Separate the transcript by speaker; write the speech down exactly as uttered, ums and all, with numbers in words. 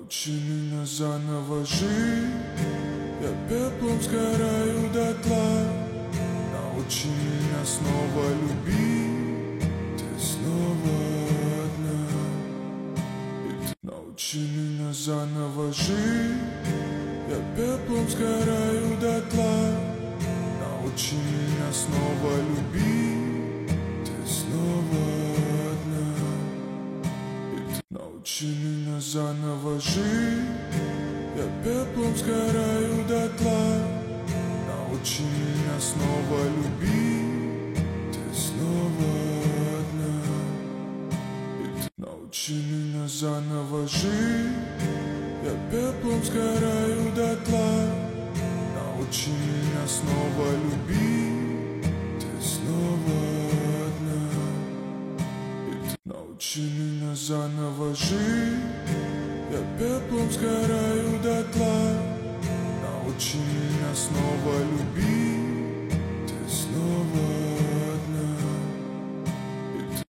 Speaker 1: Научи меня заново жить, я пеплом сгораю дотла. Научи меня снова любить, ты снова одна. И ты научи меня заново жить, я пеплом сгораю дотла. Научи меня снова любить, ты снова одна. И ты научи меня заново жить, я пеплом сгораю дотла. Научи меня снова любить, ты снова одна. И ты научи меня заново жить, я пеплом сгораю дотла. Научи меня снова любить, ты снова одна. И ты научи меня заново жить, я пеплом сгораю дотла. Научи меня снова любить.